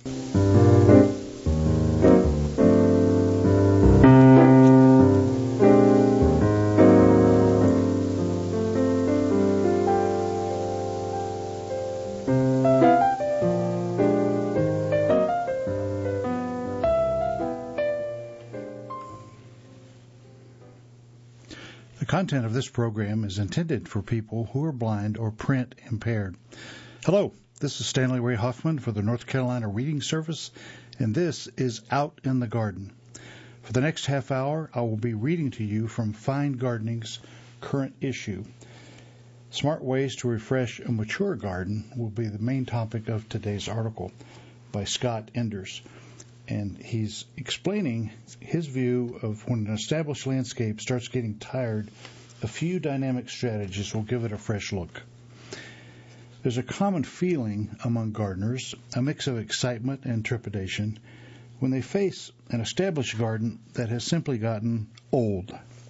The content of this program is intended for people who are blind or print impaired. Hello, this is Stanley Ray Hoffman for the North Carolina Reading Service, and this is Out in the Garden. For the next half hour, I will be reading to you from Fine Gardening's current issue. Smart Ways to Refresh a Mature Garden will be the main topic of today's article by Scott Enders. And he's explaining his view of when an established landscape starts getting tired, a few dynamic strategies will give it a fresh look. There's a common feeling among gardeners, a mix of excitement and trepidation, when they face an established garden that has simply gotten old.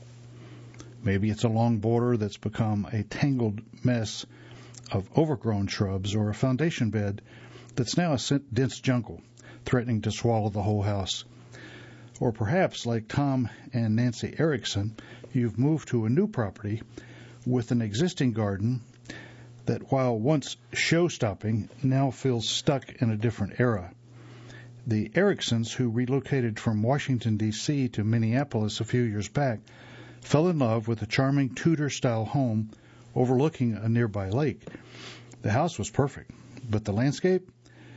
Maybe it's a long border that's become a tangled mess of overgrown shrubs, or a foundation bed that's now a dense jungle, threatening to swallow the whole house. Or perhaps, like Tom and Nancy Erickson, you've moved to a new property with an existing garden that, while once show-stopping, now feels stuck in a different era. The Ericksons, who relocated from Washington, D.C. to Minneapolis a few years back, fell in love with a charming Tudor-style home overlooking a nearby lake. The house was perfect, but the landscape?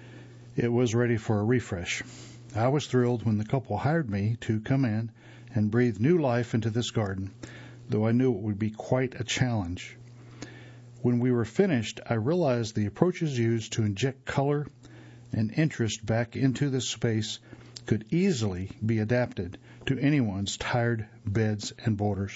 It was ready for a refresh. I was thrilled when the couple hired me to come in and breathe new life into this garden, though I knew it would be quite a challenge. When we were finished, I realized the approaches used to inject color and interest back into this space could easily be adapted to anyone's tired beds and borders.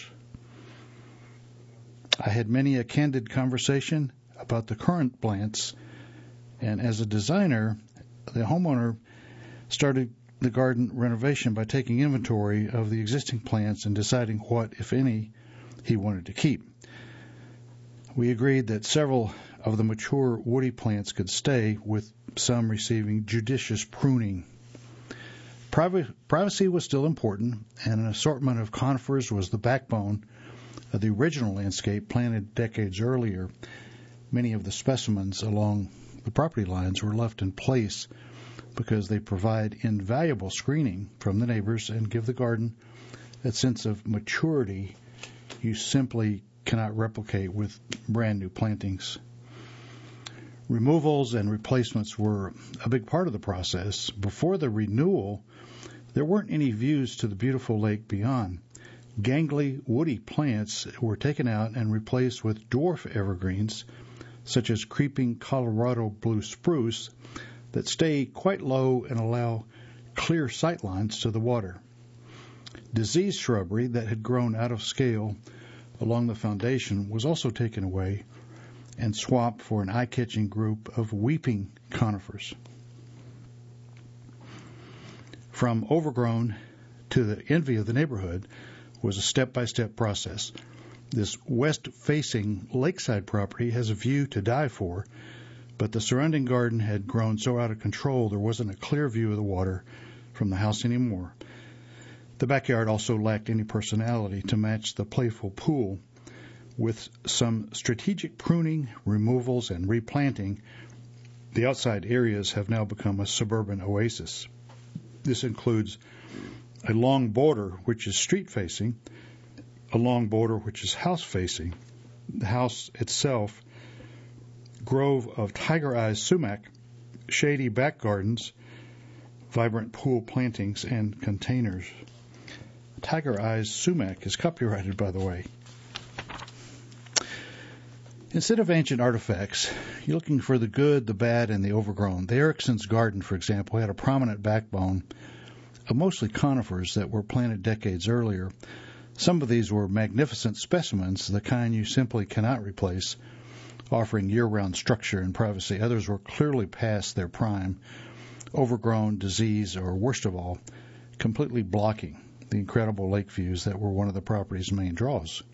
I had many a candid conversation about the current plants, and as a designer, the homeowner started the garden renovation by taking inventory of the existing plants and deciding what, if any, he wanted to keep. We agreed that several of the mature woody plants could stay, with some receiving judicious pruning. Privacy was still important, and an assortment of conifers was the backbone of the original landscape planted decades earlier. Many of the specimens along the property lines were left in place because they provide invaluable screening from the neighbors and give the garden that sense of maturity you simply cannot replicate with brand new plantings. Removals and replacements were a big part of the process. Before the renewal, there weren't any views to the beautiful lake beyond. Gangly, woody plants were taken out and replaced with dwarf evergreens, such as creeping Colorado blue spruce, that stay quite low and allow clear sight lines to the water. Diseased shrubbery that had grown out of scale along the foundation was also taken away and swapped for an eye-catching group of weeping conifers. From overgrown to the envy of the neighborhood was a step-by-step process. This west-facing lakeside property has a view to die for, but the surrounding garden had grown so out of control there wasn't a clear view of the water from the house anymore. The backyard also lacked any personality to match the playful pool. With some strategic pruning, removals, and replanting, the outside areas have now become a suburban oasis. This includes a long border which is street-facing, a long border which is house-facing. The house itself, grove of tiger eyes sumac, shady back gardens, vibrant pool plantings, and containers. Tiger eyes sumac is copyrighted, by the way. Instead of ancient artifacts, you're looking for the good, the bad, and the overgrown. The Erickson's garden, for example, had a prominent backbone of mostly conifers that were planted decades earlier. Some of these were magnificent specimens, the kind you simply cannot replace, offering year-round structure and privacy. Others were clearly past their prime, overgrown, diseased, or worst of all, completely blocking the incredible lake views that were one of the property's main draws.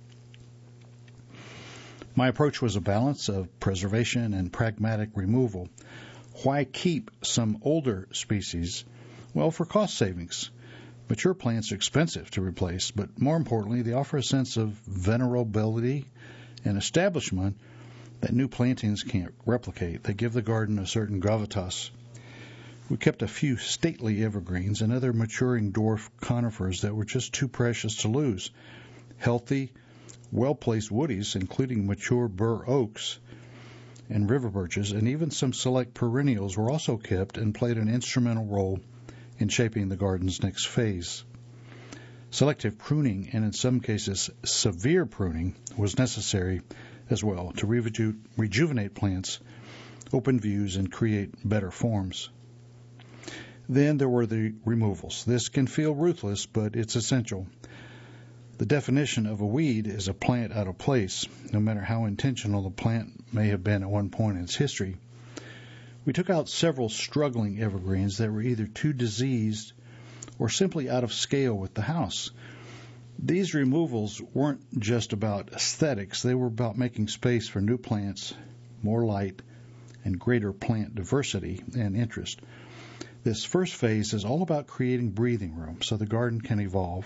My approach was a balance of preservation and pragmatic removal. Why keep some older species? Well, for cost savings. Mature plants are expensive to replace, but more importantly, they offer a sense of venerability and establishment that new plantings can't replicate. They give the garden a certain gravitas. We kept a few stately evergreens and other maturing dwarf conifers that were just too precious to lose. Healthy, well-placed woodies, including mature bur oaks and river birches, and even some select perennials were also kept and played an instrumental role in shaping the garden's next phase. Selective pruning, and in some cases severe pruning, was necessary as well to rejuvenate plants, open views, and create better forms. Then there were the removals. This can feel ruthless, but it's essential. The definition of a weed is a plant out of place, no matter how intentional the plant may have been at one point in its history. We took out several struggling evergreens that were either too diseased or simply out of scale with the house. These removals weren't just about aesthetics, they were about making space for new plants, more light, and greater plant diversity and interest. This first phase is all about creating breathing room so the garden can evolve.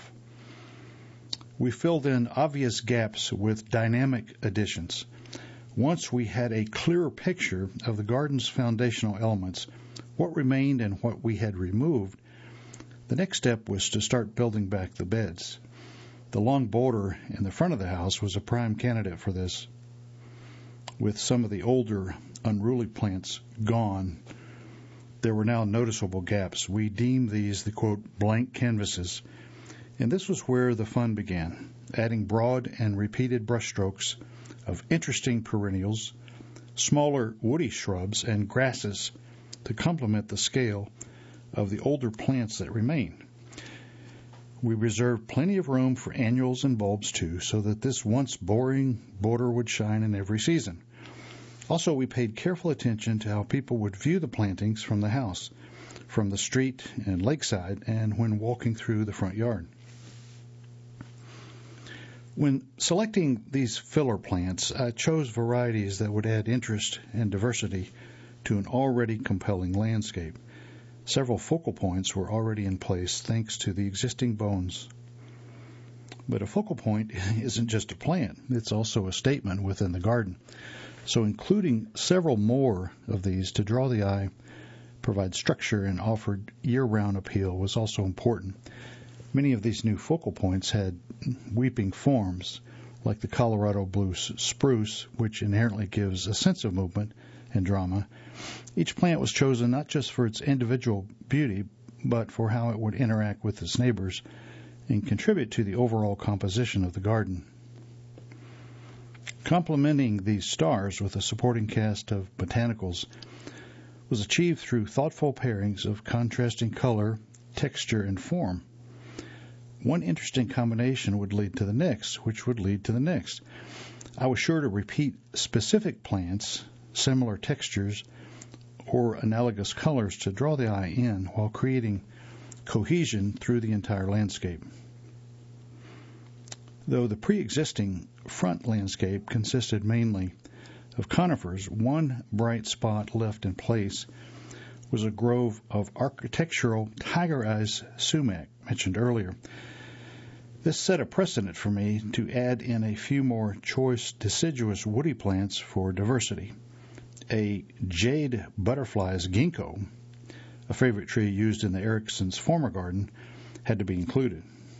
We filled in obvious gaps with dynamic additions. Once we had a clearer picture of the garden's foundational elements, what remained and what we had removed, the next step was to start building back the beds. The long border in the front of the house was a prime candidate for this. With some of the older, unruly plants gone, there were now noticeable gaps. We deemed these the, quote, blank canvases, and this was where the fun began, adding broad and repeated brushstrokes of interesting perennials, smaller woody shrubs, and grasses to complement the scale of the older plants that remain. We reserved plenty of room for annuals and bulbs, too, so that this once boring border would shine in every season. Also, we paid careful attention to how people would view the plantings from the house, from the street and lakeside, and when walking through the front yard. When selecting these filler plants, I chose varieties that would add interest and diversity to an already compelling landscape. Several focal points were already in place thanks to the existing bones. But a focal point isn't just a plant, it's also a statement within the garden. So including several more of these to draw the eye, provide structure, and offered year-round appeal was also important. Many of these new focal points had weeping forms, like the Colorado blue spruce, which inherently gives a sense of movement and drama. Each plant was chosen not just for its individual beauty, but for how it would interact with its neighbors and contribute to the overall composition of the garden. Complementing these stars with a supporting cast of botanicals was achieved through thoughtful pairings of contrasting color, texture, and form. One interesting combination would lead to the next, which would lead to the next. I was sure to repeat specific plants, similar textures, or analogous colors to draw the eye in while creating cohesion through the entire landscape. Though the pre-existing front landscape consisted mainly of conifers, one bright spot left in place was a grove of architectural tiger-eyes sumac mentioned earlier. This set a precedent for me to add in a few more choice deciduous woody plants for diversity. A jade butterfly's ginkgo, a favorite tree used in the Ericksons' former garden, had to be included.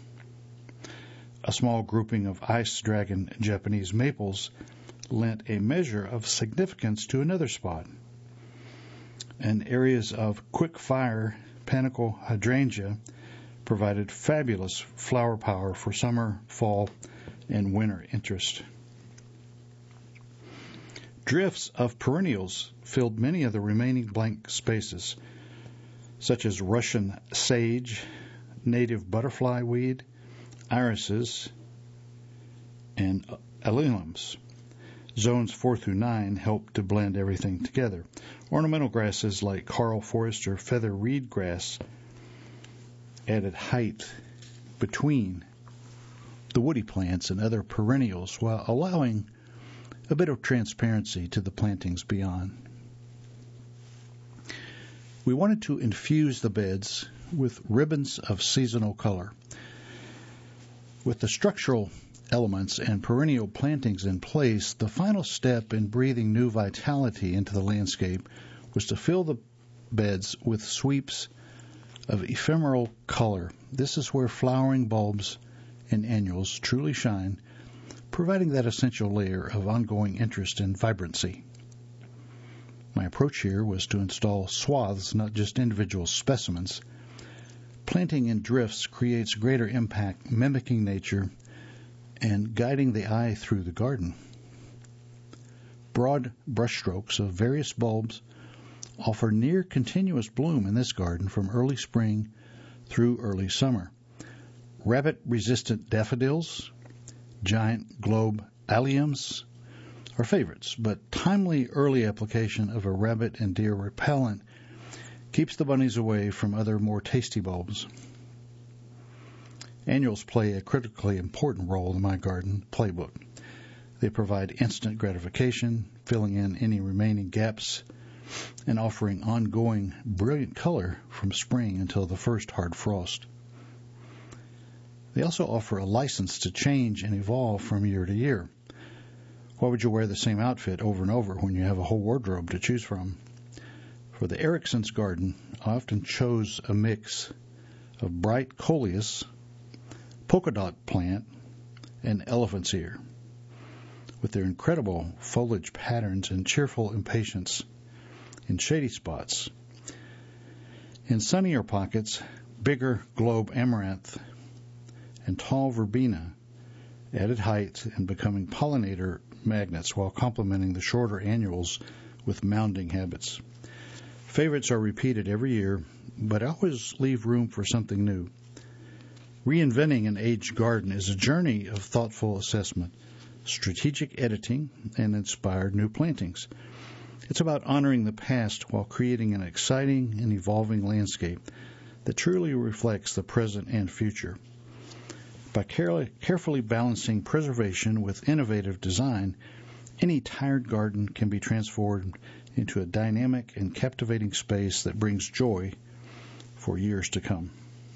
A small grouping of ice dragon Japanese maples lent a measure of significance to another spot. And areas of quick-fire panicle hydrangea provided fabulous flower power for summer, fall, and winter interest. Drifts of perennials filled many of the remaining blank spaces, such as Russian sage, native butterfly weed, irises, and alliums. Zones 4 through 9 helped to blend everything together. Ornamental grasses like Karl Forester feather reed grass added height between the woody plants and other perennials while allowing a bit of transparency to the plantings beyond. We wanted to infuse the beds with ribbons of seasonal color. With the structural elements and perennial plantings in place, the final step in breathing new vitality into the landscape was to fill the beds with sweeps of ephemeral color. This is where flowering bulbs and annuals truly shine, providing that essential layer of ongoing interest and vibrancy. My approach here was to install swaths, not just individual specimens. Planting in drifts creates greater impact, mimicking nature and guiding the eye through the garden. Broad brushstrokes of various bulbs offer near continuous bloom in this garden from early spring through early summer. Rabbit-resistant daffodils, giant globe alliums are favorites, but timely early application of a rabbit and deer repellent keeps the bunnies away from other more tasty bulbs. Annuals play a critically important role in my garden playbook. They provide instant gratification, filling in any remaining gaps, and offering ongoing brilliant color from spring until the first hard frost. They also offer a license to change and evolve from year to year. Why would you wear the same outfit over and over when you have a whole wardrobe to choose from? For the Erickson's garden, I often chose a mix of bright coleus, polka dot plant, and elephant's ear. With their incredible foliage patterns and cheerful impatience in shady spots. In sunnier pockets, bigger globe amaranth and tall verbena added height and becoming pollinator magnets while complementing the shorter annuals with mounding habits. Favorites are repeated every year, but I always leave room for something new. Reinventing an aged garden is a journey of thoughtful assessment, strategic editing, and inspired new plantings. It's about honoring the past while creating an exciting and evolving landscape that truly reflects the present and future. By carefully balancing preservation with innovative design, any tired garden can be transformed into a dynamic and captivating space that brings joy for years to come.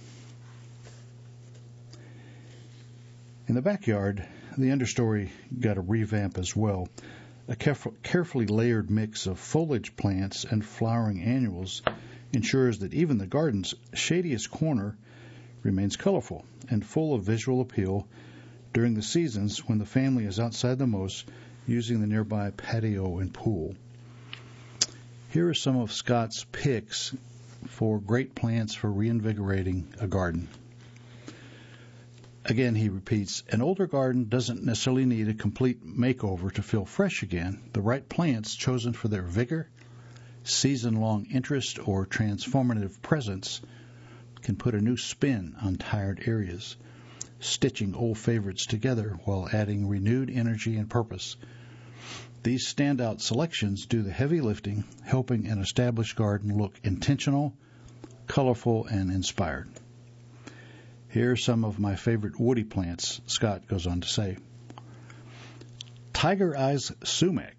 In the backyard, the understory got a revamp as well. A carefully layered mix of foliage plants and flowering annuals ensures that even the garden's shadiest corner remains colorful and full of visual appeal during the seasons when the family is outside the most, using the nearby patio and pool. Here are some of Scott's picks for great plants for reinvigorating a garden. Again, he repeats, an older garden doesn't necessarily need a complete makeover to feel fresh again. The right plants chosen for their vigor, season-long interest, or transformative presence can put a new spin on tired areas, stitching old favorites together while adding renewed energy and purpose. These standout selections do the heavy lifting, helping an established garden look intentional, colorful, and inspired. Here are some of my favorite woody plants, Scott goes on to say. Tiger Eyes Sumac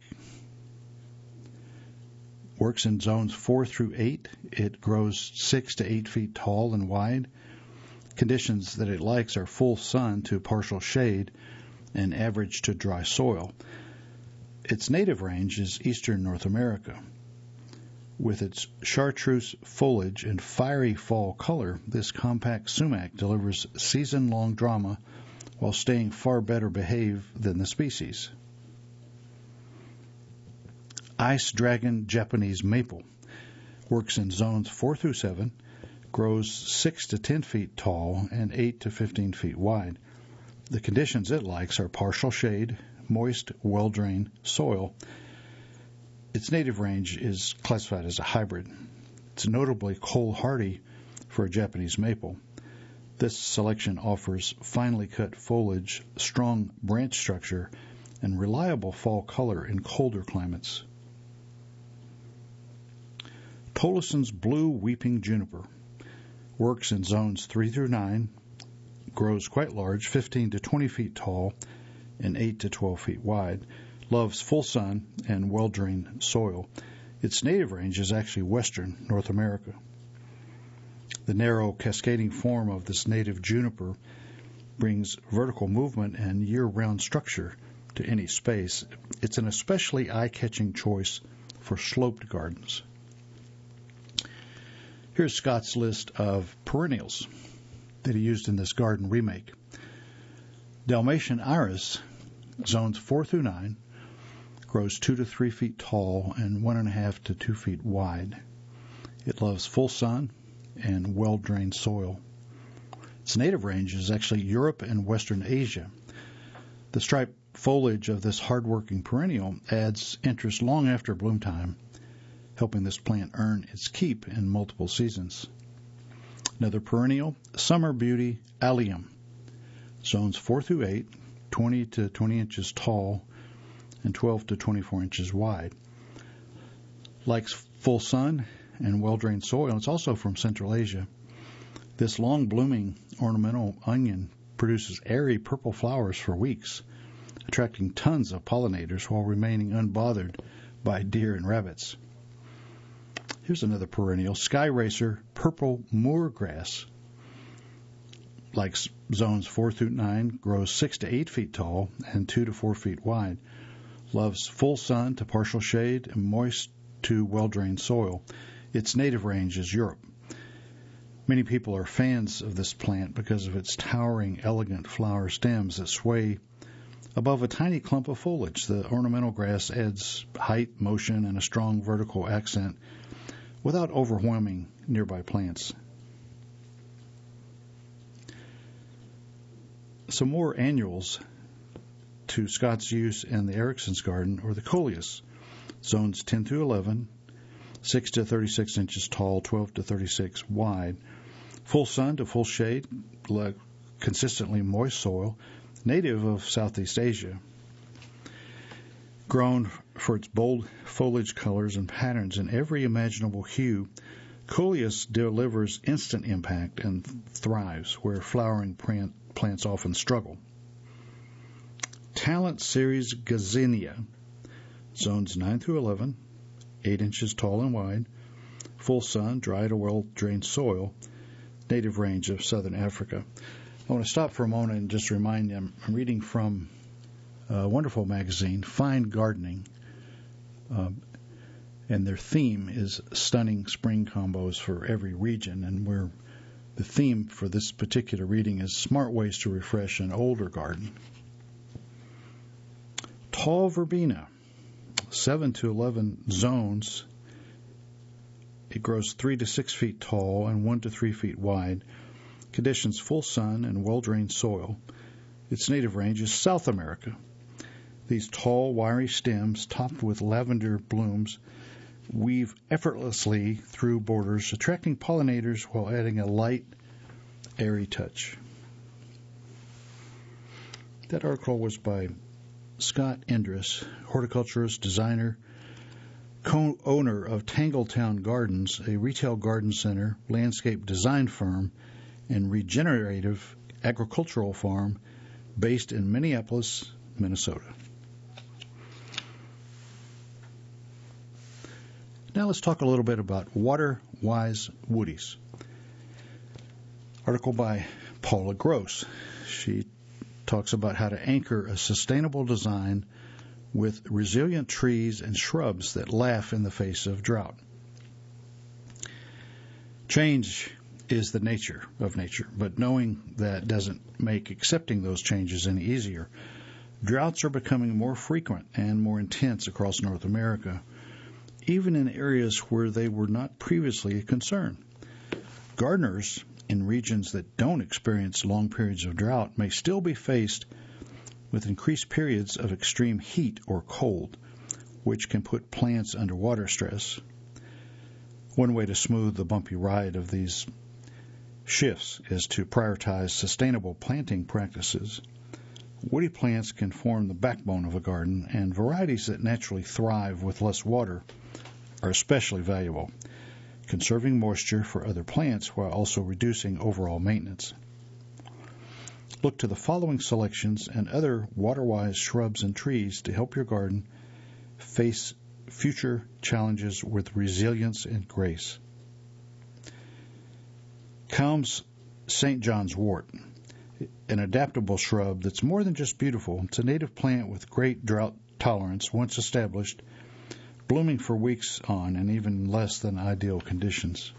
works in zones 4 through 8. It grows 6 to 8 feet tall and wide. Conditions that it likes are full sun to partial shade and average to dry soil. Its native range is eastern North America. With its chartreuse foliage and fiery fall color, this compact sumac delivers season-long drama while staying far better behaved than the species. Ice Dragon Japanese Maple works in zones 4 through 7, grows 6 to 10 feet tall and 8 to 15 feet wide. The conditions it likes are partial shade, moist, well-drained soil. Its native range is classified as a hybrid. It's notably cold-hardy for a Japanese maple. This selection offers finely cut foliage, strong branch structure, and reliable fall color in colder climates. Toloson's Blue Weeping Juniper works in zones 3 through 9, grows quite large, 15 to 20 feet tall, and 8 to 12 feet wide, loves full sun and well-drained soil. Its native range is actually western North America. The narrow, cascading form of this native juniper brings vertical movement and year-round structure to any space. It's an especially eye-catching choice for sloped gardens. Here's Scott's list of perennials that he used in this garden remake. Dalmatian iris, zones 4 through 9, grows 2 to 3 feet tall and 1.5 to 2 feet wide. It loves full sun and well-drained soil. Its native range is actually Europe and Western Asia. The striped foliage of this hard-working perennial adds interest long after bloom time, helping this plant earn its keep in multiple seasons. Another perennial, Summer Beauty Allium, zones 4 through 8, 20 to 20 inches tall and 12 to 24 inches wide. Likes full sun and well-drained soil. It's also from Central Asia. This long-blooming ornamental onion produces airy purple flowers for weeks, attracting tons of pollinators while remaining unbothered by deer and rabbits. Here's another perennial, Sky Racer Purple Moor Grass. Likes zones 4 through 9, grows 6 to 8 feet tall and 2 to 4 feet wide. Loves full sun to partial shade and moist to well-drained soil. Its native range is Europe. Many people are fans of this plant because of its towering, elegant flower stems that sway above a tiny clump of foliage. The ornamental grass adds height, motion, and a strong vertical accent without overwhelming nearby plants. Some more annuals to Scott's use in the Erickson's garden are the coleus, zones 10 through 11, 6 to 36 inches tall, 12 to 36 wide, full sun to full shade, consistently moist soil, native of Southeast Asia. Grown for its bold foliage colors and patterns in every imaginable hue, coleus delivers instant impact and thrives where flowering plants often struggle. Talent Series Gazania, zones 9 through 11, 8 inches tall and wide, full sun, dry to well-drained soil, native range of southern Africa. I want to stop for a moment and just remind you, I'm reading from a wonderful magazine, Fine Gardening, and their theme is stunning spring combos for every region, and the theme for this particular reading is smart ways to refresh an older garden. Tall verbena, 7 to 11 zones. It grows 3 to 6 feet tall and 1 to 3 feet wide. Conditions full sun and well-drained soil. Its native range is South America. These tall, wiry stems, topped with lavender blooms, weave effortlessly through borders, attracting pollinators while adding a light, airy touch. That article was by Scott Endress, horticulturist, designer, co-owner of Tangletown Gardens, a retail garden center, landscape design firm, and regenerative agricultural farm based in Minneapolis, Minnesota. Now let's talk a little bit about water-wise woodies. Article by Paula Gross. She talks about how to anchor a sustainable design with resilient trees and shrubs that laugh in the face of drought. Change is the nature of nature, but knowing that doesn't make accepting those changes any easier. Droughts are becoming more frequent and more intense across North America, even in areas where they were not previously a concern. Gardeners in regions that don't experience long periods of drought may still be faced with increased periods of extreme heat or cold, which can put plants under water stress. One way to smooth the bumpy ride of these shifts is to prioritize sustainable planting practices. Woody plants can form the backbone of a garden, and varieties that naturally thrive with less water are especially valuable, conserving moisture for other plants while also reducing overall maintenance. Look to the following selections and other water-wise shrubs and trees to help your garden face future challenges with resilience and grace. Kalm's St. John's wort, an adaptable shrub that's more than just beautiful. It's a native plant with great drought tolerance once established, blooming for weeks on in even less than ideal conditions.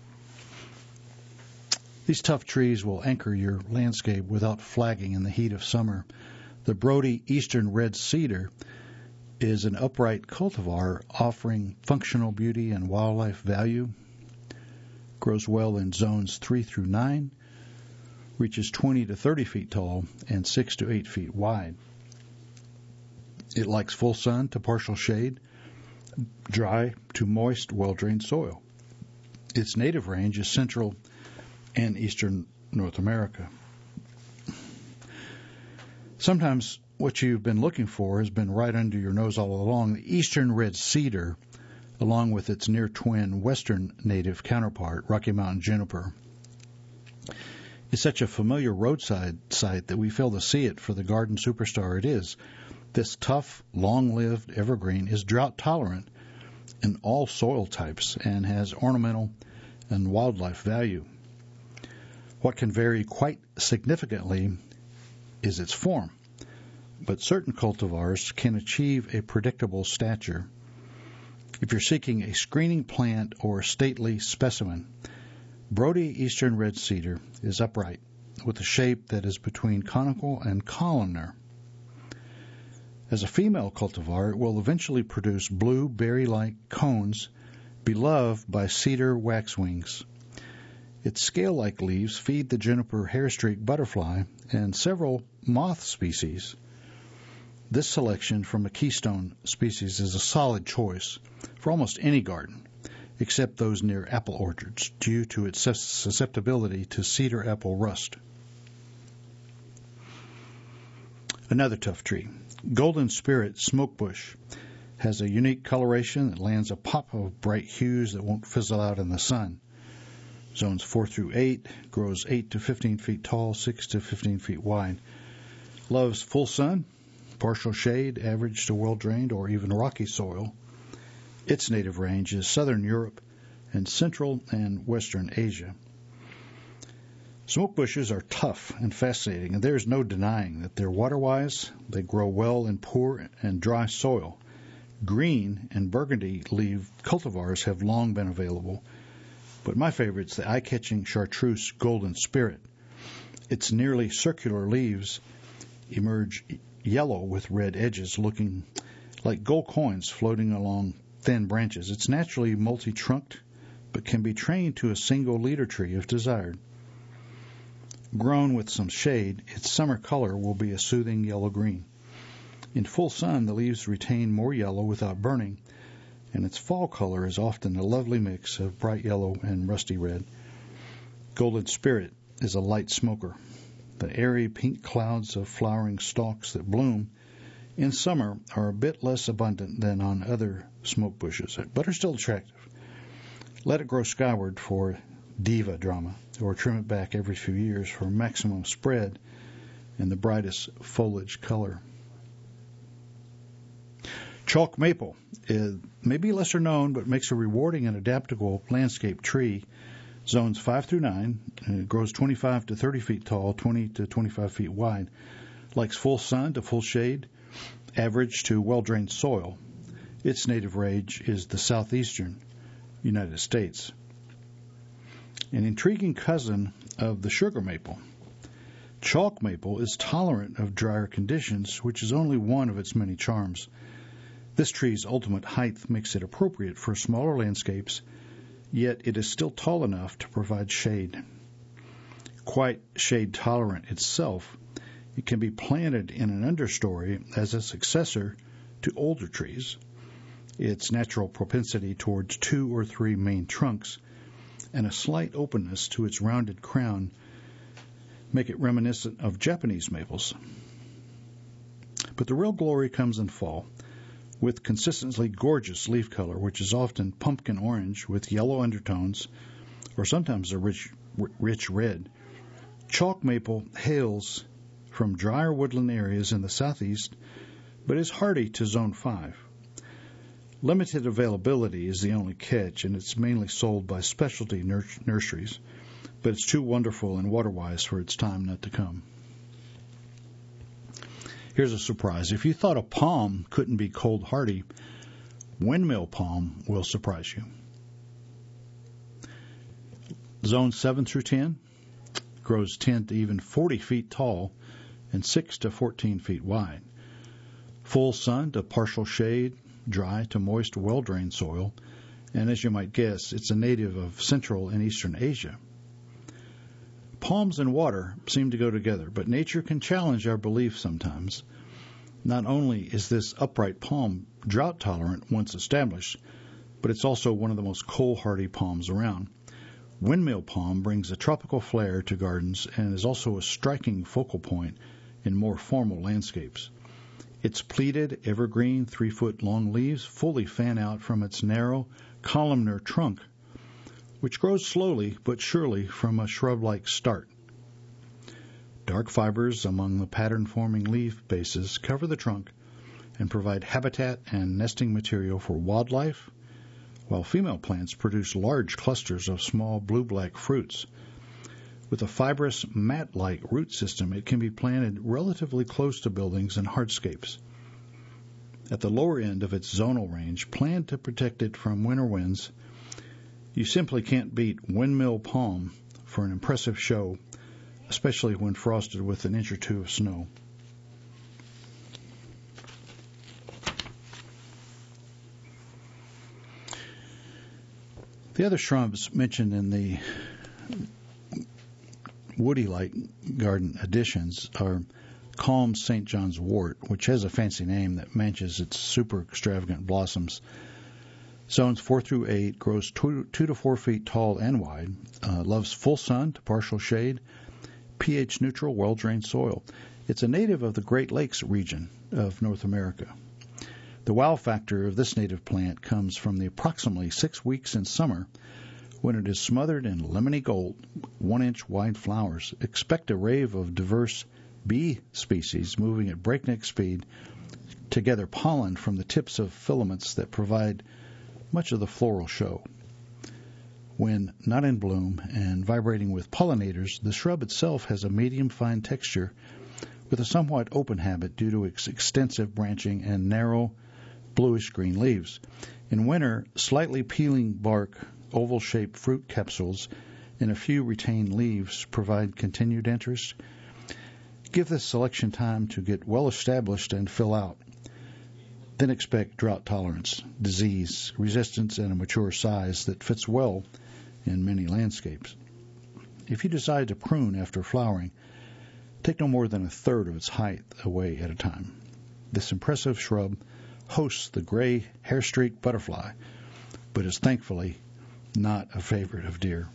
These tough trees will anchor your landscape without flagging in the heat of summer. The Brody Eastern Red Cedar is an upright cultivar offering functional beauty and wildlife value. Grows well in zones 3 through 9, reaches 20 to 30 feet tall and 6 to 8 feet wide. It likes full sun to partial shade, dry to moist, well-drained soil. Its native range is central and eastern North America. Sometimes what you've been looking for has been right under your nose all along. The eastern red cedar, along with its near twin western native counterpart, Rocky Mountain juniper, is such a familiar roadside sight that we fail to see it for the garden superstar it is. This tough, long-lived evergreen is drought-tolerant in all soil types and has ornamental and wildlife value. What can vary quite significantly is its form, but certain cultivars can achieve a predictable stature. If you're seeking a screening plant or stately specimen, Brody Eastern Red Cedar is upright, with a shape that is between conical and columnar. As a female cultivar, it will eventually produce blue berry-like cones beloved by cedar waxwings. Its scale-like leaves feed the juniper hairstreak butterfly and several moth species. This selection from a keystone species is a solid choice for almost any garden, except those near apple orchards, due to its susceptibility to cedar apple rust. Another tough tree, Golden Spirit Smokebush, has a unique coloration that lands a pop of bright hues that won't fizzle out in the sun. Zones 4 through 8, grows 8 to 15 feet tall, 6 to 15 feet wide. Loves full sun, partial shade, average to well-drained or even rocky soil. Its native range is southern Europe and central and western Asia. Smoke bushes are tough and fascinating, and there is no denying that they're water-wise. They grow well in poor and dry soil. Green and burgundy leaf cultivars have long been available, but my favorite is the eye-catching Chartreuse Golden Spirit. Its nearly circular leaves emerge yellow with red edges, looking like gold coins floating along thin branches. It's naturally multi-trunked, but can be trained to a single leader tree if desired. Grown with some shade, its summer color will be a soothing yellow-green. In full sun, the leaves retain more yellow without burning, and its fall color is often a lovely mix of bright yellow and rusty red. Golden Spirit is a light smoker. The airy pink clouds of flowering stalks that bloom in summer are a bit less abundant than on other smoke bushes, but are still attractive. Let it grow skyward for diva drama, or trim it back every few years for maximum spread and the brightest foliage color. Chalk maple may be lesser known, but makes a rewarding and adaptable landscape tree. Zones 5 through 9, it grows 25 to 30 feet tall, 20 to 25 feet wide. Likes full sun to full shade, average to well-drained soil. Its native range is the southeastern United States. An intriguing cousin of the sugar maple. Chalk maple is tolerant of drier conditions, which is only one of its many charms. This tree's ultimate height makes it appropriate for smaller landscapes, yet it is still tall enough to provide shade. Quite shade-tolerant itself, it can be planted in an understory as a successor to older trees. Its natural propensity towards 2 or 3 main trunks and a slight openness to its rounded crown make it reminiscent of Japanese maples. But the real glory comes in fall, with consistently gorgeous leaf color, which is often pumpkin orange with yellow undertones, or sometimes a rich red. Chalk maple hails from drier woodland areas in the southeast, but is hardy to Zone 5. Limited availability is the only catch, and it's mainly sold by specialty nurseries, but it's too wonderful and water-wise for its time not to come. Here's a surprise. If you thought a palm couldn't be cold hardy, windmill palm will surprise you. Zones 7 through 10 grows 10 to even 40 feet tall and 6 to 14 feet wide. Full sun to partial shade, dry to moist, well-drained soil, and as you might guess, it's a native of Central and Eastern Asia. Palms and water seem to go together, but nature can challenge our belief sometimes. Not only is this upright palm drought-tolerant once established, but it's also one of the most cold-hardy palms around. Windmill palm brings a tropical flair to gardens and is also a striking focal point in more formal landscapes. Its pleated, evergreen, 3-foot-long leaves fully fan out from its narrow, columnar trunk, which grows slowly but surely from a shrub-like start. Dark fibers among the pattern-forming leaf bases cover the trunk and provide habitat and nesting material for wildlife, while female plants produce large clusters of small blue-black fruits. With a fibrous, mat-like root system, it can be planted relatively close to buildings and hardscapes. At the lower end of its zonal range, planned to protect it from winter winds, you simply can't beat windmill palm for an impressive show, especially when frosted with an inch or two of snow. The other shrubs mentioned in the woody-like garden additions are Calm St. John's wort, which has a fancy name that matches its super extravagant blossoms. Zones 4 through 8 grows 2 to 4 feet tall and wide, loves full sun to partial shade, pH-neutral, well-drained soil. It's a native of the Great Lakes region of North America. The wow factor of this native plant comes from the approximately 6 weeks in summer when it is smothered in lemony gold, 1-inch wide flowers. Expect a rave of diverse bee species moving at breakneck speed to gather pollen from the tips of filaments that provide much of the floral show. When not in bloom and vibrating with pollinators, the shrub itself has a medium-fine texture with a somewhat open habit due to its extensive branching and narrow, bluish-green leaves. In winter, slightly peeling bark, oval-shaped fruit capsules, and a few retained leaves provide continued interest. Give this selection time to get well established and fill out. Then expect drought tolerance, disease, resistance, and a mature size that fits well in many landscapes. If you decide to prune after flowering, take no more than a third of its height away at a time. This impressive shrub hosts the gray hair-streaked butterfly, but is thankfully not a favorite of deer.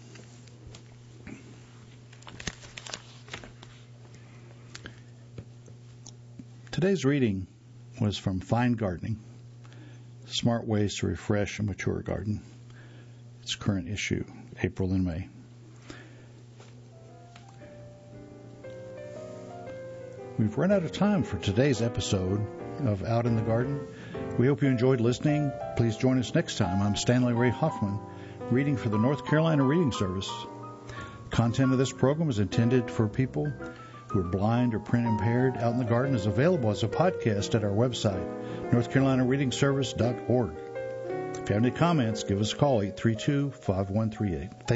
Today's reading was from Fine Gardening, Smart Ways to Refresh a Mature Garden. Its current issue, April and May. We've run out of time for today's episode of Out in the Garden. We hope you enjoyed listening. Please join us next time. I'm Stanley Ray Hoffman, reading for the North Carolina Reading Service. Content of this program is intended for people who are blind or print impaired. Out in the Garden is available as a podcast at our website, northcarolinareadingservice.org. If you have any comments, give us a call, 832-5138.